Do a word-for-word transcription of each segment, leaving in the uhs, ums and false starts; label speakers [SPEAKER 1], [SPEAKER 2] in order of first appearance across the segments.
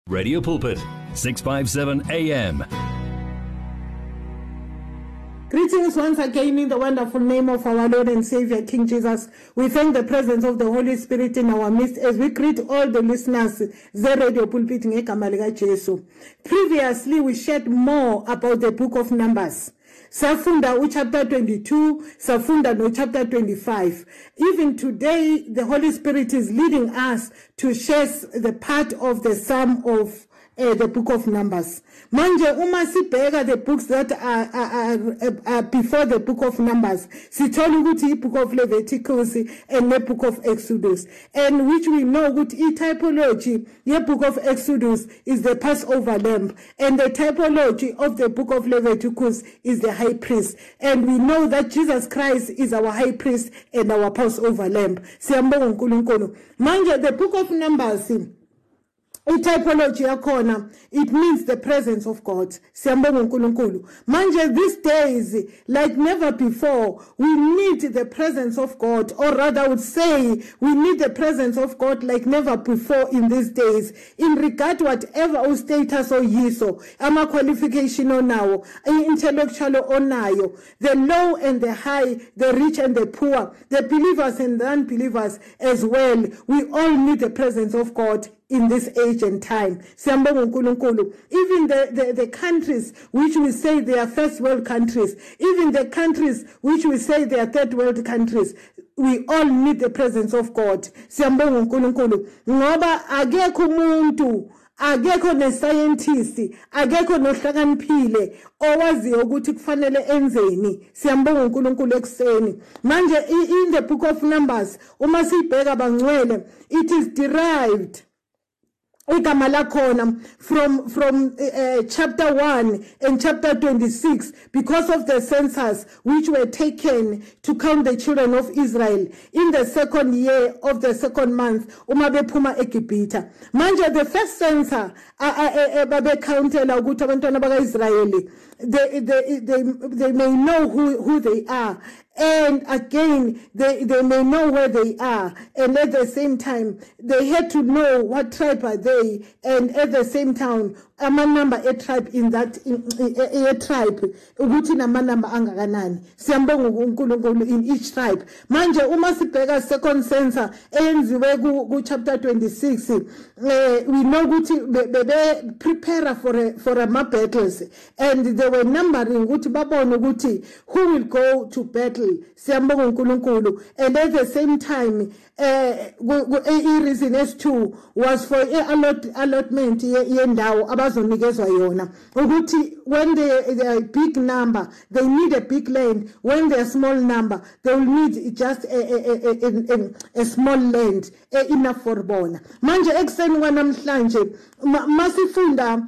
[SPEAKER 1] Radio Pulpit, six fifty-seven A M.
[SPEAKER 2] Greetings once again in the wonderful name of our Lord and Savior, King Jesus. We thank the presence of the Holy Spirit in our midst as we greet all the listeners, the Radio Pulpit ngegama lika Jesu. Previously, we shared more about the book of Numbers. Safunda chapter twenty-two, Safunda no chapter twenty-five. Even today, the Holy Spirit is leading us to share the part of the Psalm of Uh, the book of Numbers. Manje uma sibheka the books that are, are, are, are before the book of Numbers, sithola ukuthi i book of Leviticus and the book of Exodus, and which we know ukuthi i typology the book of Exodus is the Passover lamb, and the typology of the book of Leviticus is the high priest, and we know that Jesus Christ is our high priest and our Passover lamb. Siyambonga uNkulunkulu. Manje the book of Numbers, a typology yakona, it means the presence of God. Siyambonga uNkulunkulu. Manje these days, like never before, we need the presence of God, or rather I would say we need the presence of God like never before in these days, in regard to whatever our status or yiso, ama qualification onawo, intellectual onayo, the low and the high, the rich and the poor, the believers and the unbelievers as well. We all need the presence of God in this age and time. Even the, the, the countries which we say they are first world countries, even the countries which we say they are third world countries, we all need the presence of God. Ngoba akekho umuntu, akekho ne-scientist, akekho nohlakaniphile owaziyo ukuthi kufanele enzeni. Siyambonga uNkulunkulu ekuseni. Manje in the book of Numbers, uma sibheka bangcwele, it is derived from from uh, chapter one and chapter twenty-six, because of the census which were taken to count the children of Israel in the second year of the second month, uma bephuma eGibhithe. Manje the first census babe countela ukuthi abantwana bakaIsrayeli, they they they they may know who who they are, and again they they may know where they are, and at the same time they had to know what tribe are they, and at the same time ama number a tribe in that a tribe ukuthi nama number angakanani. Siyambonga uNkulunkulu in each tribe. Manje uma sibheka second census eyenziwe ku chapter twenty-six, uh, we know ukuthi bebe prepare for a, for a battles, and they were numbering ukuthi babone ukuthi who will go to battle. Siyambonga uNkulunkulu. And at the same time, uh, reason as two was for allot, allotment yendawo abazonikezwa yona, ukuthi when they, they are a big number they need a big land, when they are small number they will need just a, a, a, a, a small land enough for bona. Manje ekuseni kwanamhlanje masifunda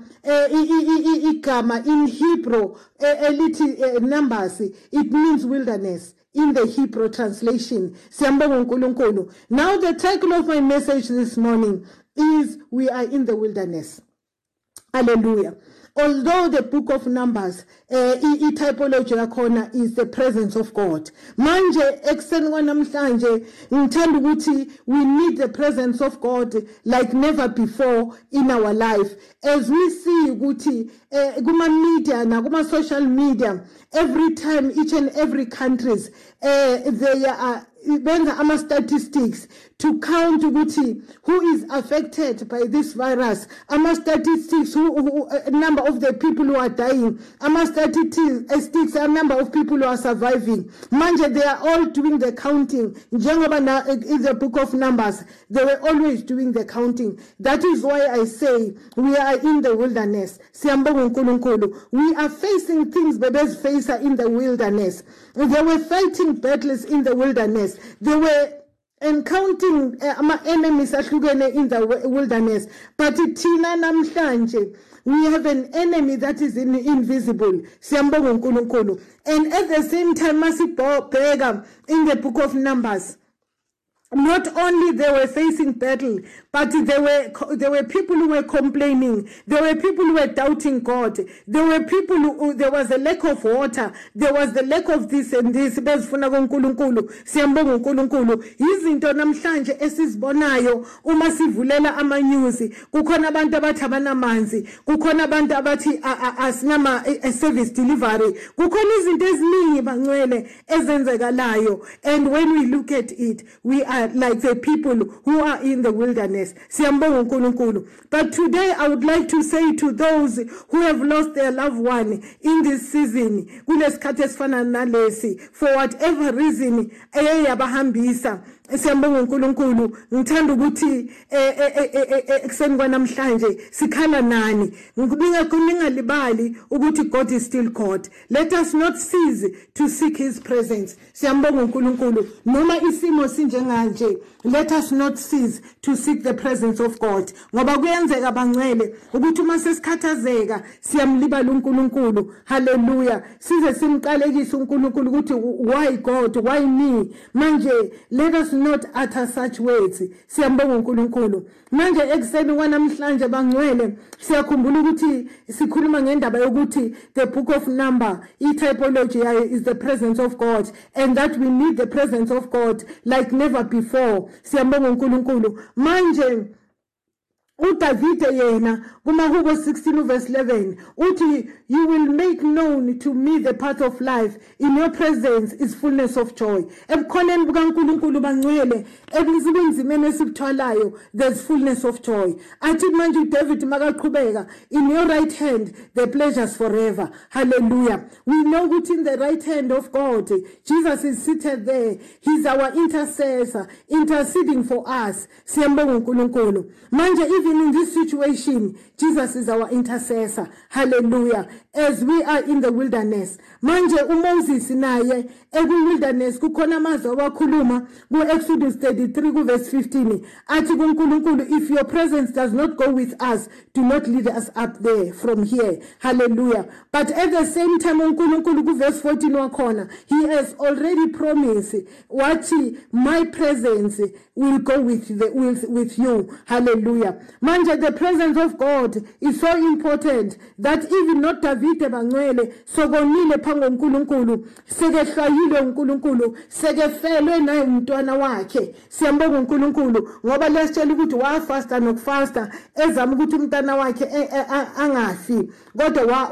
[SPEAKER 2] igama in Hebrew elithi Numbers, it means wilderness in the Hebrew translation. Siyambonga uNkulunkulu. Now the title of my message this morning is We Are in the Wilderness. Hallelujah. Although the book of Numbers, uh, i typology yakona is the presence of God. Manje ekuseni kwanamhlanje ngithanda ukuthi we need the presence of God like never before in our life. As we see ukuthi kuma media na kuma social media, every time each and every countries uh, they are benza ama statistics to count ukuthi who is affected by this virus, ama statistics who, who a number of the people who are dying, ama statistics a number of people who are surviving. Manje they are all doing the counting. Njengoba na in the book of Numbers they were always doing the counting. That is why I say we are in the wilderness. Siyambonga uNkulunkulu. We are facing things babies face in the wilderness. They were fighting battles in the wilderness. They were encountering uh, enemies in the wilderness. But tina namhlanje we have an enemy that is in, invisible. Siyambonga uNkulunkulu. And at the same time masibheka in the book of Numbers, not only they were facing battle, but there were there were people who were complaining. There were people who were doubting God. There were people who, there was a lack of water. There was the lack of this and this. Bezifuna kuNkulunkulu. Siyambonga uNkulunkulu. Izinto namhlanje esizibonayo uma sivulela ama news. Kukhona abantu abathi abanamanzi. Kukhona abantu abathi asinama service delivery. Kukhona izinto eziningi bangcwele ezenzekalayo. And when we look at it, we are like the people who are in the wilderness. Siyambonga uNkulunkulu. But today I would like to say to those who have lost their loved one in this season, kulesikhathi esifana nalesi, for whatever reason eyabahambisa, siyambonga uNkulunkulu. Ngithanda ukuthi ekseni kwanamhlanje sikhala nani. Ningalibali ukuthi God is still God. Let us not cease to seek his presence. Siyambonga uNkulunkulu. Noma isimo sinjenganje, let us not cease to seek the presence of God. Ngoba kuyenzeka bangcwele ukuthi uma sesikhathazeka siyamlibala uNkulunkulu. Hallelujah. Size simqalekise uNkulunkulu ukuthi why God, why me? Manje let us not utter such words. Siyambonga uNkulunkulu. Manje ekseni kwanamhlanje bangcwele siyakhumbula ukuthi sikhuluma ngendaba yokuthi the book of Number, i-typology is the presence of God, and that we need the presence of God like never before. Siyambonga uNkulunkulu. Manje uDavid yena kumaHubo sixteen verse eleven uthi, you will make known to me the path of life, in your presence is fullness of joy. Ebukhoneni bukaNkulunkulu bangcwele ebunzimeni esibthwalayo there's fullness of joy. Athi manje uDavid makaqhubeka, in your right hand the pleasures forever. Hallelujah. We know that in the right hand of God Jesus is seated there. He's our intercessor, interceding for us. Siyambonga uNkulunkulu. Manje even in this situation, Jesus is our intercessor. Hallelujah. As we are in the wilderness. Manje uMoses naye eku wilderness kukhona amazwi awakhuluma ku Exodus thirty-three ku verse fifteen. Athi kuNkulunkulu, if your presence does not go with us, do not lead us up there from here. Hallelujah. But at the same time uNkulunkulu ku verse fourteen wakhona, he has already promised what my presence will go with the with, with you. Hallelujah. Manje the presence of God is so important that even not David bangcwele sokonile phambi koNkulunkulu, sekehlwayile uNkulunkulu, sekefelwe naye umntwana wakhe. Siyambonga uNkulunkulu ngoba lesitshela ukuthi wafasta nokufasta ezama ukuthi umntwana wakhe angafi, kodwa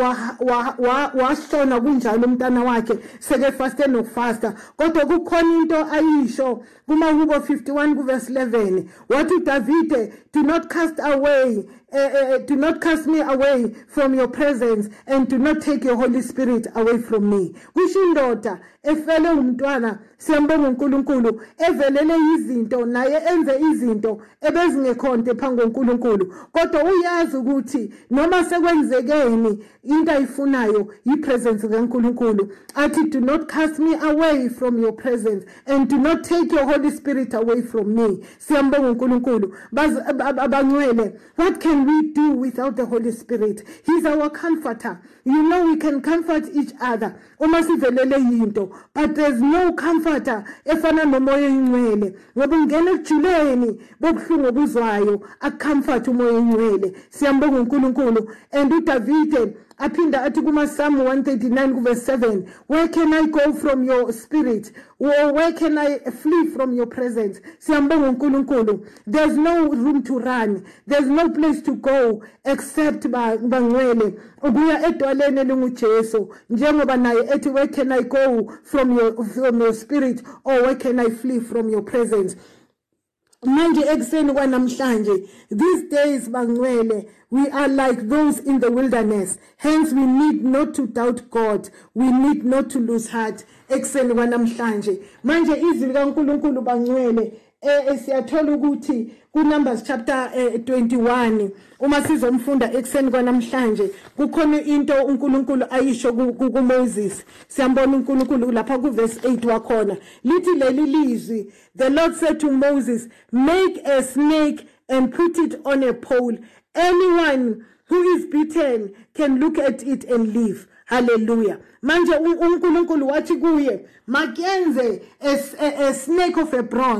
[SPEAKER 2] wa washona kunjalo umntwana wakhe sekefaste nokufasta. Kodwa kukhona into ayisho kumaHubo fifty-one ku verse eleven, wathi David, do not cast away Uh, uh, do not cast me away from your presence, and do not take your Holy Spirit away from me. Kushindoda efele umntwana, siyambonga uNkulunkulu, evelele izinto naye enze izinto ebezingekhonto phambi koNkulunkulu, kodwa uyazi ukuthi noma sekwenzekeni into ayifunayo ipresence kaNkulunkulu. Athi, do not cast me away from your presence, and do not take your Holy Spirit away from me. Siyambonga uNkulunkulu. Abangcwele, what can we do without the Holy Spirit? He's our comforter. You know, we can comfort each other. Uma sivelele yinto, but there's no comforter efana nomoya ingcwele. Ngoba ungena ejuleni bobuhlungu obuzwayo acomfort umoya ingcwele. Siyambonga uNkulunkulu. And uDavid aphinda athi kuma Psalm one thirty-nine verse seven, where can I go from your spirit? Or where can I flee from your presence? Siyambonga uNkulunkulu. There's no room to run. There's no place to go except bangcwele ukuya edwaleni linguJesu, njengoba naye ethi, where can I go from your from your spirit, or where can I flee from your presence? Manje ekseni kwanamhlanje, these days bangcwele, we are like those in the wilderness. Hence we need not to doubt God. We need not to lose heart. Ekseni kwanamhlanje. Manje izwi likaNkulunkulu bangcwele eh siyathola ukuthi ku Numbers chapter twenty-one uma sizomfunda ekseni kwanamhlanje kukhona into uNkulunkulu ayisho ku Moses. Siyambona uNkulunkulu lapha ku verse eight wakhona, lithi leli lizwi, the Lord said to Moses, make a snake and put it on a pole. Anyone who is bitten can look at it and live. Hallelujah. Manje uNkulunkulu wathi kuye, makenze a, a, a snake of a bronze,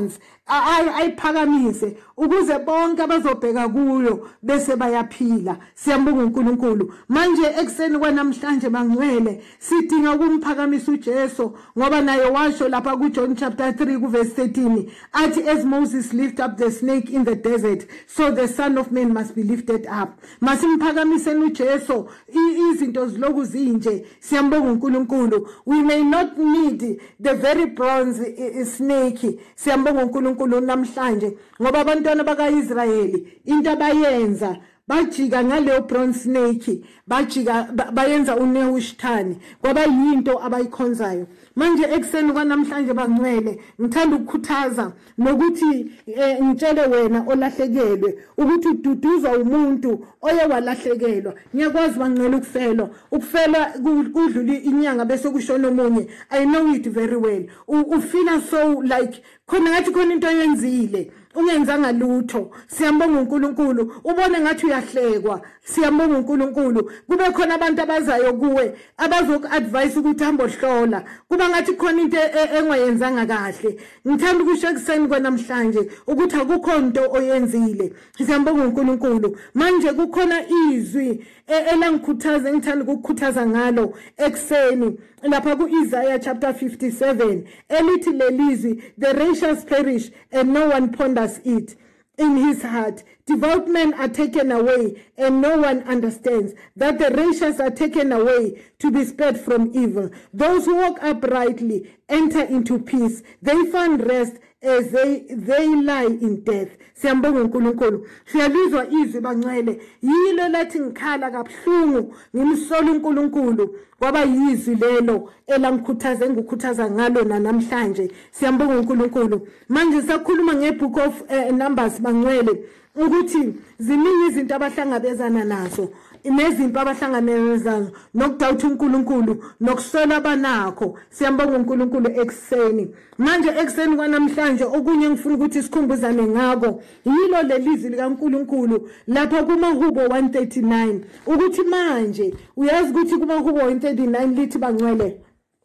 [SPEAKER 2] ayiphakamise ukuze bonke abazobheka kuyo bese bayaphila. Siyambonga uNkulunkulu. Manje ekseni kwanamhlanje bangcwele sidinga ukumphakamisa uJesu ngoba naye washo lapha kuJohn chapter three verse thirteen athi as Moses lift up the snake in the desert so the Son of Man must be lifted up. Masimphakamise uJesu izinto ziloku zinje. Siyambonga uNkulunkulu. We may not need the very bronze snake. Siyambonga uNkulunkulu namhlanje ngoba abantwana bakaIsrayeli into abayenza bajika ngaleyo bronze snake bajika bayenza uNehushtan kwaba yinto abayikhonzayo. Manje ekseni kwanamhlanje bangcwele ngithanda ukukhuthaza nokuthi ngitshele wena olahlekelwe ukuthi ududuzwa umuntu oye walahlekelwa. Ngiyakwazi bangcwele ukufelwa ukufela kudlula inyanga bese kushona omunye. I know it very well. U feel so like khona ngathi khona into yenzile ungenzanga lutho. Siyambonga uNkulunkulu. Ubone ngathi uyahlekwa. Siyambonga uNkulunkulu. Kube khona abantu abazayo kuwe abazoku advise ukuthi hamba ohlola. Kuba ngathi khona into engayenzanga kahle. Ngithanda ukusho ekseni kwanamhlanje ukuthi akukho into oyenzile. Siyambonga uNkulunkulu. Manje kukhona izwi elangikhuthaza ngithanda ukukhuthaza ngalo ekseni lapha kuIsaiah chapter fifty-seven elithi lelizwi the righteous perish and no one ponders it in his heart. Devout men are taken away and no one understands that the righteous are taken away to be spared from evil. Those who walk uprightly enter into peace. They find rest as they they lie in death. Siyambonga uNkulunkulu. Siyalizwa izwi bangcwele yilo lathi ngikhala kabuhlungu ngimsola uNkulunkulu kwaba yizwi lelo elangikhuthaza engikhuthaza ngalo namhlanje. Siyambonga uNkulunkulu. Manje sakhuluma ngeBook of uh, Numbers bangcwele ukuthi ziningi izinto abahlangabezana nazo nezimpi abahlangabezana nokudawutha uNkulunkulu nokusola abanakho. Siyambonga uNkulunkulu ekseni. Manje ekseni kwanamhlanje okunye ngifuna ukuthi sikhumbuzane ngako yilo lelizwi likaNkulunkulu lapha kumaHubo one thirty-nine ukuthi manje uyazi ukuthi kumaHubo one thirty-nine lithi bangcwele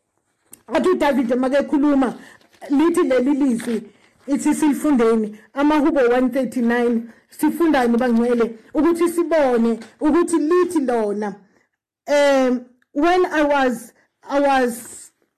[SPEAKER 2] athi uDavid makekhuluma lithi leli lizwi ithi silifundeni amaHubo one thirty-nine sifundani bangcwele ukuthi sibone ukuthi lithi lona um when I was I was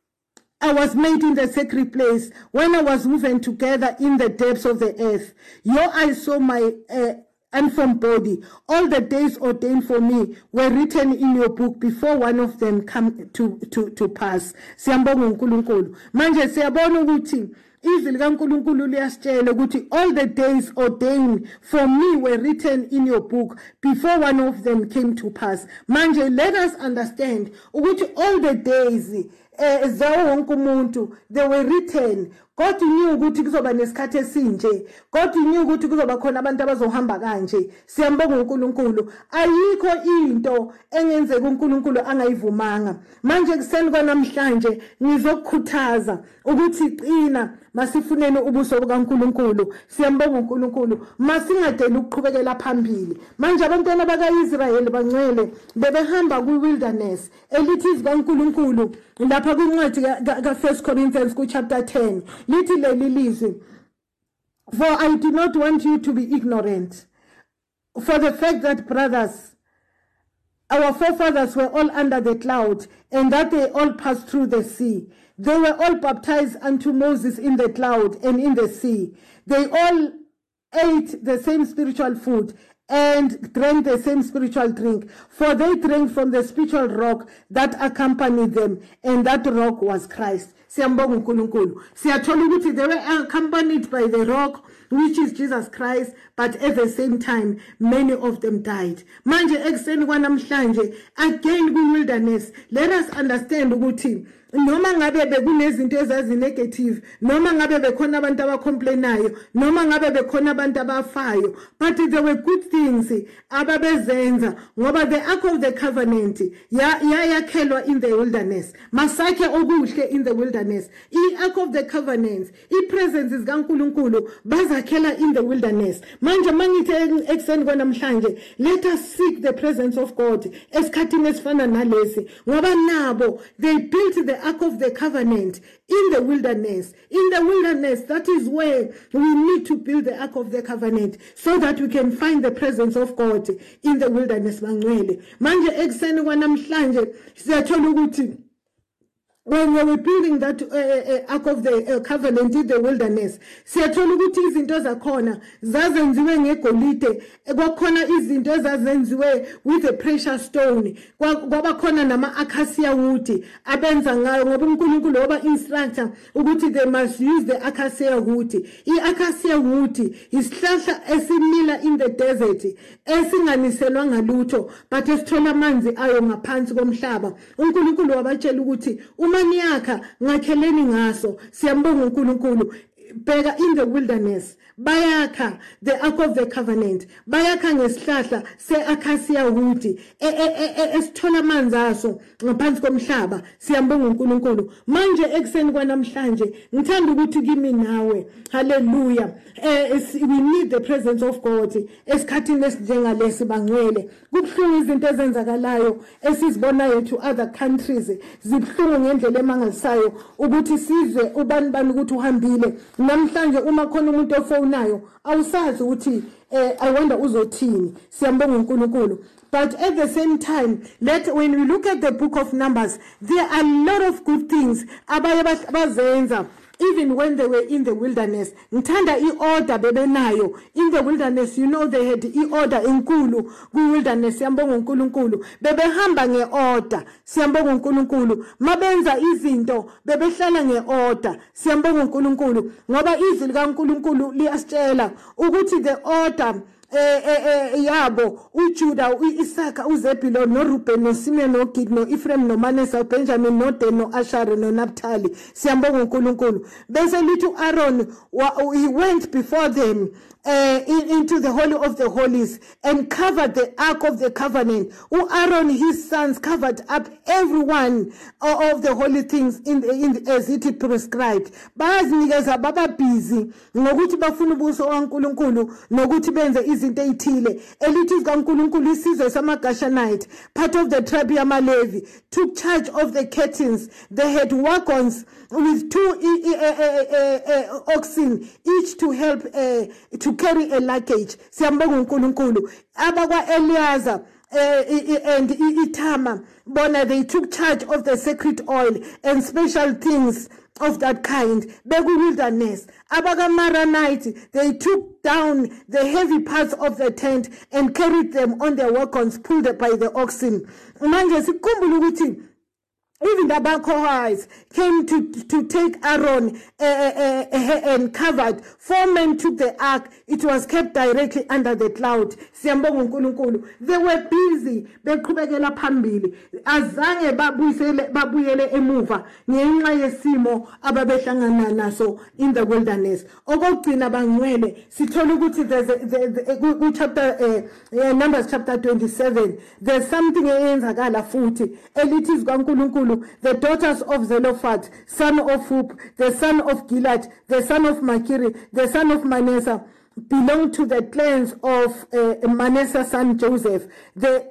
[SPEAKER 2] I was made in the sacred place, when I was woven together in the depths of the earth. Your eyes saw my uh, unformed body. All the days ordained for me were written in your book before one of them come to, to, to pass. Siyambonga uNkulunkulu. Manje siyabona ukuthi izwi likaNkulunkulu liyasitshela ukuthi all the days ordained for me were written in your book before one of them came to pass. Manje let us understand ukuthi all the days eh zawo wonke umuntu they were written. God knew ukuthi kuzoba nesikhathi esinje. God knew ukuthi kuzoba khona abantu abazohamba kanje. Siyambonga uNkulunkulu. Ayikho into engenzeka uNkulunkulu angayivumanga. Manje kuseni kwanamhlanje ngizokukhuthaza ukuthi qina masifuneni ubuso bukaNkulunkulu. Siyambonga uNkulunkulu. Masingadeli ukuqhubekela phambili. Manje abantwana bakaIsrayeli bangcwele bebehamba ku-wilderness elithi izwi kaNkulunkulu lapha kwincwadi ka First Corinthians ku chapter ten. Lithi leli lizwi, for I do not want you to be ignorant for the fact that brothers, our forefathers were all under the cloud and that they all passed through the sea. They were all baptized unto Moses in the cloud and in the sea. They all ate the same spiritual food and drank the same spiritual drink, for they drank from the spiritual rock that accompanied them, and that rock was Christ. Siyambonga uNkulunkulu. Siyathola ukuthi they were accompanied by the rock, which is Jesus Christ, but at the same time many of them died. Manje ekseni kwanamhlanje again kwi-wilderness, let us understand ukuthi noma ngabe bekunezinto ezazi negative, noma ngabe bekhona abantu abacomplainayo, noma ngabe bekhona abantu abafayo, but there were good things ababezenza ngoba the ark of the covenant ya yakhelwa in the wilderness. Masakhe okuhle in the wilderness. I ark of the covenant, I presence kaNkulunkulu bazakhela in the wilderness. Manje mangithe ekseni kwanamhlanje, let us seek the presence of God esikhathini esifana nalesi ngoba nabo they built the Ark of the Covenant in the wilderness. In the wilderness, that is where we need to build the Ark of the Covenant so that we can find the presence of God in the wilderness. Manje ekuseni kwanamhlanje siyathola ukuthi when we were building that uh, uh, Ark of the uh, Covenant in the wilderness, siyathola ukuthi izinto zakhona zazenziwe ngegolide, kwakhona izinto ezazenziwe with the precious stone, kwaba khona nama acacia wood abenza ngayo ngoba uNkulunkulu oba instructor ukuthi they must use the acacia wood. I-acacia wood isihlahla esimila in the desert esinganiselwa ngalutho but esithola amanzi ayo ngaphansi komhlaba. uNkulunkulu wabatshela ukuthi umanyaka ngakheleni ngaso. Siyambonga uNkulunkulu. Bega in the wilderness bayakha the Ark of the Covenant, bayakha ngesihlahla se-acacia wood esithola amanzi aso ngaphansi komhlaba. Siyambonga uNkulunkulu. Manje ekuseni kwanamhlanje ngithanda ukuthi kimi nawe, hallelujah, we need the presence of God esikhathini esinjengalesi bangcwele. Kubuhlungu izinto ezenzakalayo esizibonayo to other countries, zibuhlungu ngendlela emangalisayo ukuthi sizwe ubani bani ukuthi uhambile. Namhlanje uma khona umuntu ofonayo awusazi ukuthi I wonder uzothini. Siyambonga uNkulunkulu. But at the same time, let when we look at the book of Numbers, there are a lot of good things abaye bazenza even when they were in the wilderness. Ngithanda i-order bebenayo in the wilderness. You know, they had i-order enkulu ku-wilderness. Siyambonga uNkulunkulu. Bebehamba nge-order. Siyambonga uNkulunkulu. Mabenza izinto bebehlala nge-order. Siyambonga uNkulunkulu. Ngoba izwi likaNkulunkulu liyasitshela ukuthi the order eh eh yabo uJuda uIsaka uZebulon noRuben noSimeon noGad noEphraim noManasseh uBenjamin noDan noAsher noNaphtali. Siyambonga uNkulunkulu. Bese lithi uAaron he went before them uh, in, into the holy of the holies and covered the Ark of the Covenant. uAaron his sons covered up everyone of the holy things in, the, in the, as it prescribed. Bazinikeza baba busy ngokuthi bafuna ubuso kaNkulunkulu nokuthi benze izinto ezithile. Elithi kaNkulunkulu isizwe samaGashanite, part of the tribe yamaLevi, took charge of the curtains. They had wagons with two uh, uh, uh, uh, oxen each to help uh, to carry a luggage. Siyambonga uNkulunkulu. Abakwa Eleazar Uh, and Itama, bona, they took charge of the sacred oil and special things of that kind. Begu wilderness. Abaga Maronite, they took down the heavy parts of the tent and carried them on their wagons pulled by the oxen. Manje sikhumbula ukuthi even the Bakohites came to, to take Aaron uh, uh, uh, and covered. Four men took the ark. It was kept directly under the cloud. Siyambonga uNkulunkulu. They were busy. Beqhubekela phambili. Azange babuyele babuyele emuva ngenxa yesimo ababehlangana naso in the wilderness. Okugcina bangcwele sithola ukuthi there's a chapter uh, Numbers chapter twenty-seven. There's something eyenzakala futhi elithi kaNkulunkulu. The daughters of Zelophehad, son of Hup, the son of Gilad, the son of Machiri, the son of Manasseh, belonged to the clans of uh, Manasseh son Joseph. The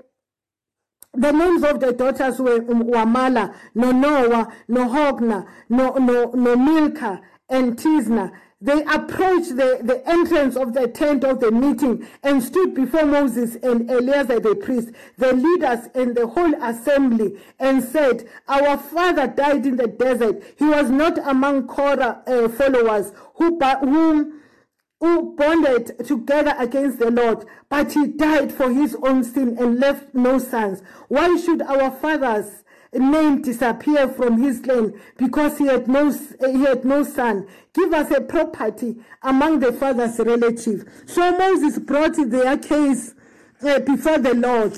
[SPEAKER 2] The names of the daughters were Wamala, no Noah, no Hogna, no no no Milcah, and Tisna. They approached the, the entrance of the tent of the meeting and stood before Moses and Eleazar the priest, the leaders and the whole assembly, and said, "Our father died in the desert. He was not among Korah uh, followers who, whom, who bonded together against the Lord, but he died for his own sin and left no sons. Why should our fathers name disappear from his land because he had no he had no son? Give us a property among the father's relatives." So Moses brought their case uh, before the Lord.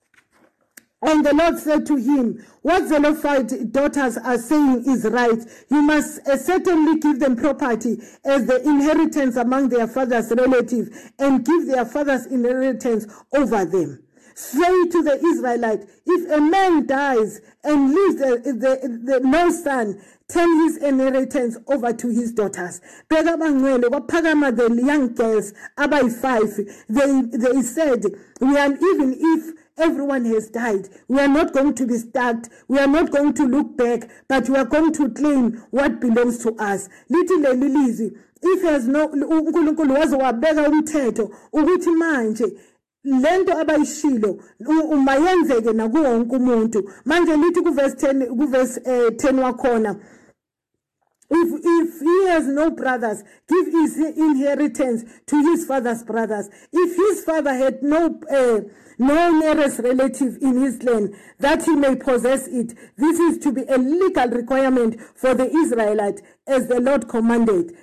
[SPEAKER 2] And the Lord said to him, "What Zelophehad daughters are saying is right. You must uh, certainly give them property as the inheritance among their father's relatives and give their father's inheritance over them. Say to the Israelites, if a man dies and leaves the, the, the no son, turn his inheritance over to his daughters." Bega bangcwele kwaphakama the young girls abayi five. They they said, "We are even if everyone has died. We are not going to be stuck. We are not going to look back, but we are going to claim what belongs to us. Little lelilizi, if has no uNkulunkulu waze wabeka umthetho ukuthi manje lento abayishilo umayenzeke nakuwo wonke umuntu. Manje lithi ku verse ten ku verse ten wakhona, If, if he has no brothers, give his inheritance to his father's brothers. If his father had no uh, no nearest relative in his land, that he may possess it. This is to be a legal requirement for the Israelites, as the Lord commanded.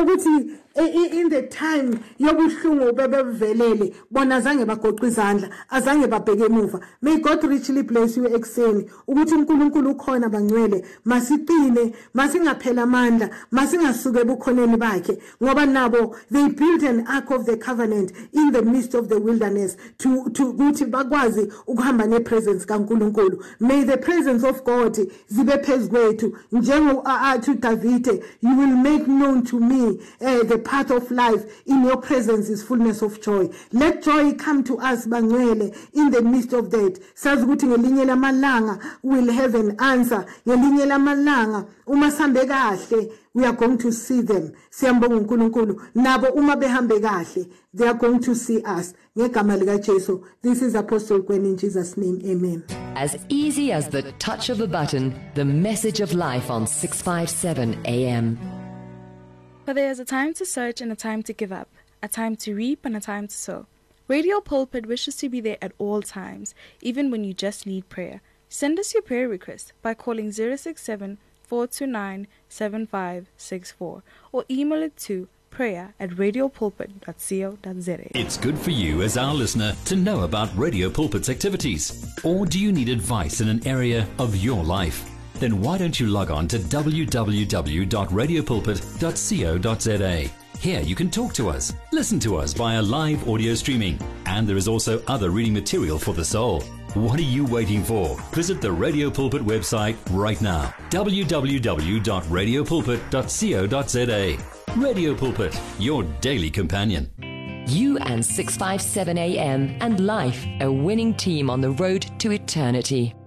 [SPEAKER 2] In the time yobuhlungu bebevelele bona azange bagoqa izandla azange babheke emuva. May God richly bless you ekseni ukuthi uNkulunkulu ukhona bangcwele, masiqine masingaphela amandla masingasuke ebukhoneni bakhe ngoba nabo they built an ark of the covenant in the midst of the wilderness to to ukuthi bakwazi ukuhamba nepresence kaNkulunkulu. May the presence of God zibe phezu kwethu njengo athi uDavide, you will make known to me uh, the path of life. In your presence is fullness of joy. Let joy come to us bangcwele in the midst of that. Sazi ukuthi ngelinye lamalanga will have an answer. Ngelinye lamalanga uma sambe kahle we are going to see them. Siyambonga uNkulunkulu nabo uma behambe kahle they are going to see us. Ngegama lika Jesu. This is Apostle Gwen in Jesus' name. Amen.
[SPEAKER 3] As easy as the touch of a button, the message of life on six fifty-seven A M.
[SPEAKER 4] For there is a time to search and a time to give up, a time to reap and a time to sow. Radio Pulpit wishes to be there at all times, even when you just need prayer. Send us your prayer request by calling zero six seven, four two nine, seven five six four or email it to prayer at radiopulpit dot co dot za.
[SPEAKER 1] It's good for you as our listener to know about Radio Pulpit's activities. Or do you need advice in an area of your life? Then why don't you log on to w w w dot radio pulpit dot co dot za. Here you can talk to us, listen to us via live audio streaming, and there is also other reading material for the soul. What are you waiting for? Visit the Radio Pulpit website right now, w w w dot radio pulpit dot co dot za. Radio Pulpit, your daily companion.
[SPEAKER 3] You and six fifty-seven A M and life, a winning team on the road to eternity.